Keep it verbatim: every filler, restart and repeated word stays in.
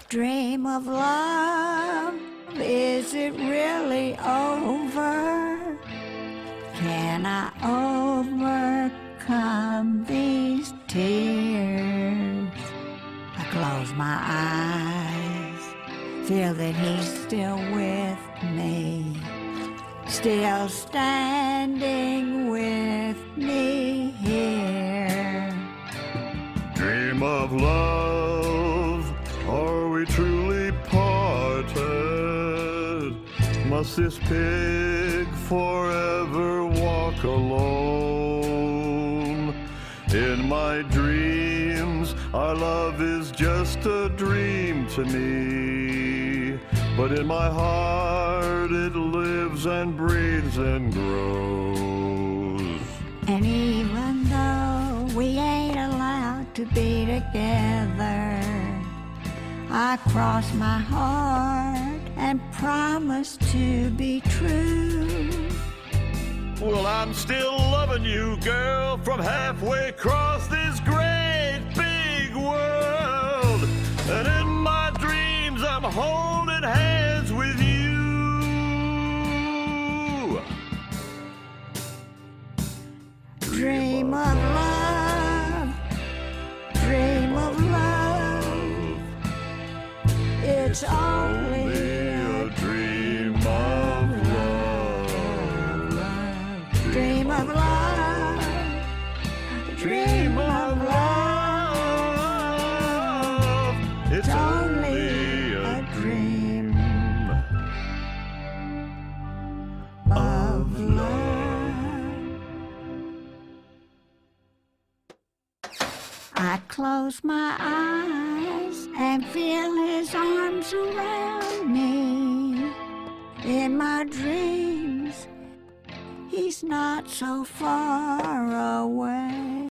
Dream of love, is it really over? Can I overcome these tears? I close my eyes, feel that he's still with me, still standing with me here. Dream of love, are we truly parted? Must this pig forever walk alone? In my dreams, our love is just a dream to me, but in my heart it lives and breathes and grows. And even though we ain't allowed to be together, I cross my heart and promise to be true. Well, I'm still loving you, girl, from halfway across this great big world. And in my dreams, I'm holding hands with you. Dream of love, dream of love. It's only a dream of love. Dream of love, dream of love. It's only a dream of love. I close my eyes and feel his arms around me. In my dreams, he's not so far away.